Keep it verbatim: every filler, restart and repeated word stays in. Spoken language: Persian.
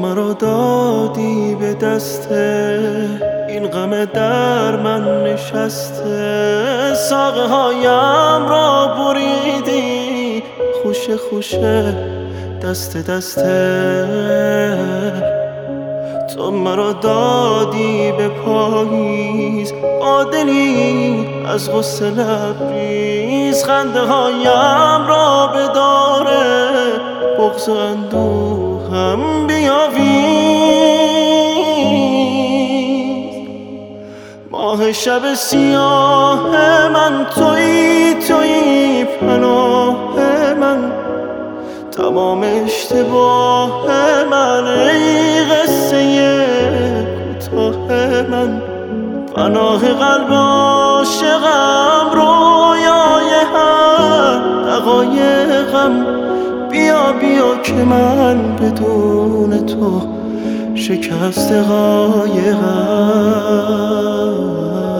مرا دادی به دسته، این غم در من نشسته. ساقه هایم را بریدی خوشه خوشه دست دسته. تو مرا دادی به پاییز با دلی از غصه لبریز. خنده هایم را به داره بغض و اندوهم بیاویز. ماه شب سیاه من تویی، تویی پناه من، تمام اشتباه من، ای قصه کوتاه من. پناه قلب عاشقم، رویای هر دقایقم. بیا بیا که من بدون تو شکست قایقم.